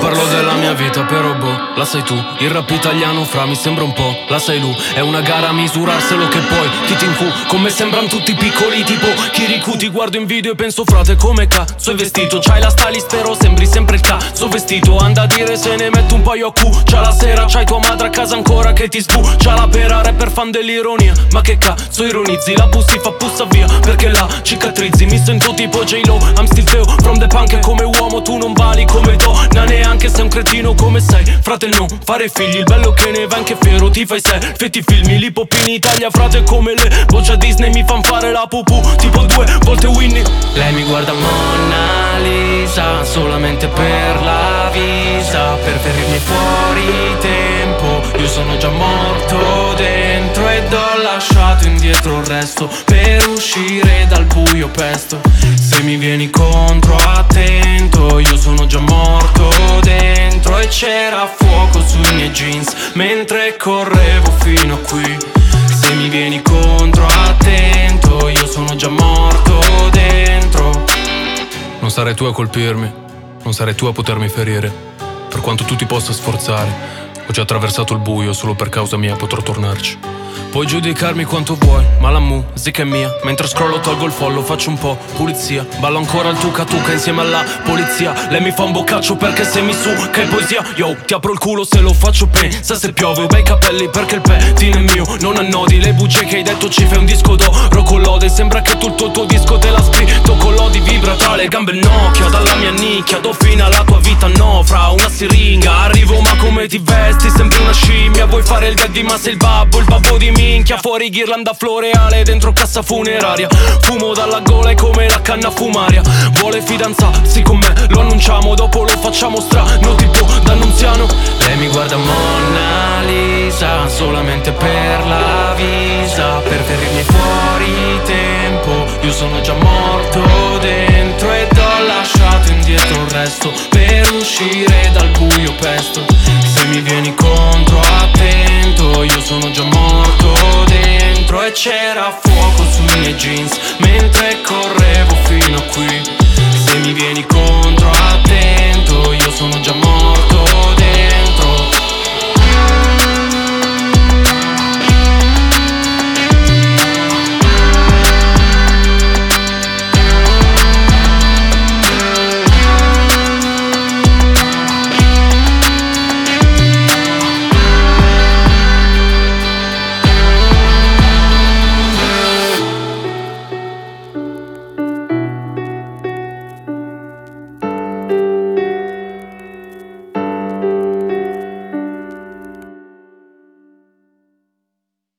parlo della mia vita, però boh, la sai tu. Il rap italiano fra mi sembra un po', la sai lui. È una gara a misurarselo che poi ti tinfu. Come sembrano tutti piccoli tipo Kirikou. Ti guardo in video e penso frate come cazzo è vestito. C'hai la stylist però sembri sempre il cazzo vestito. Anda a dire se ne metto un paio a cu. C'ha la sera, c'hai tua madre a casa ancora che ti spu. C'ha la pera, rapper fan dell'ironia. Ma che cazzo ironizzi? La pussi fa pussa via perché la cicatrizzi. Mi sento tipo J-Lo, I'm still Theo from the punk. E come uomo tu non vali come donna. Neanche sei un cretino come sei. Frate non fare figli, il bello che ne va anche fiero. Ti fai selfie, ti filmi, l'hip hop in Italia. Frate come le voci a Disney mi fan fare la pupù. Tipo 2 volte Winnie. Lei mi guarda Mona Lisa solamente per la visa. Per ferirmi fuori tempo. Io sono già morto dentro ed ho lasciato indietro il resto per uscire dal buio pesto. Se mi vieni contro attento, io sono già morto dentro e c'era fuoco sui miei jeans mentre correvo fino a qui. Se mi vieni contro attento, io sono già morto dentro. Non sarai tu a colpirmi, non sarai tu a potermi ferire. Per quanto tu ti possa sforzare, ho già attraversato il buio, solo per causa mia potrò tornarci. Puoi giudicarmi quanto vuoi, ma la musica è mia. Mentre scrollo tolgo il follow, faccio un po' pulizia. Ballo ancora il tuca tuca insieme alla polizia. Lei mi fa un boccaccio perché se mi su che è poesia. Yo, ti apro il culo se lo faccio pensa se piove. Ho bei capelli perché il pettine è mio. Non annodi le bugie che hai detto ci fai un disco d'oro con lode. Sembra che tutto il tuo disco te l'ha scritto con lodi. Vibra tra le gambe il Nokia, dalla mia nicchia do fine alla tua vita. No, fra una siringa arrivo ma come ti vesti? Sembri una scimmia, vuoi fare il daddy ma sei il babbo di minchia. Fuori ghirlanda floreale, dentro cassa funeraria. Fumo dalla gola è come la canna fumaria. Vuole fidanzarsi con me, lo annunciamo, dopo lo facciamo strano tipo d'annunziano. Lei mi guarda Mona Lisa solamente per la visa. Per ferirmi fuori tempo, io sono già morto dentro ed ho lasciato indietro il resto per uscire dal buio pesto. Se mi vieni contro attento, io sono già morto dentro e c'era fuoco sui miei jeans mentre correvo fino a qui. Se mi vieni contro attento, io sono già morto